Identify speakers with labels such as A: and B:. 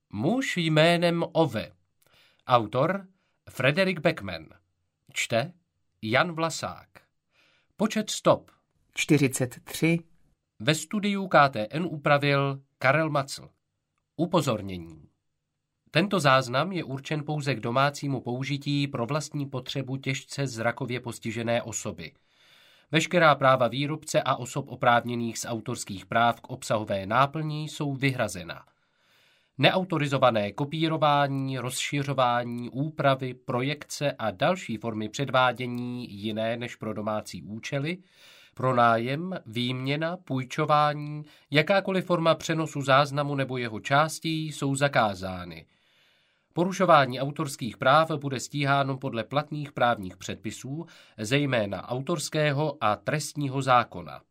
A: Muž jménem Ove. Autor Frederick Beckman. Čte Jan Vlasák. Počet stop
B: 43.
A: Ve studiu KTN upravil Karel Macl. Upozornění. Tento záznam je určen pouze k domácímu použití pro vlastní potřebu těžce zrakově postižené osoby. Veškerá práva výrobce a osob oprávněných z autorských práv k obsahové náplni jsou vyhrazena. Neautorizované kopírování, rozšiřování, úpravy, projekce a další formy předvádění jiné než pro domácí účely, pronájem, výměna, půjčování, jakákoliv forma přenosu záznamu nebo jeho částí jsou zakázány. Porušování autorských práv bude stíháno podle platných právních předpisů, zejména autorského a trestního zákona.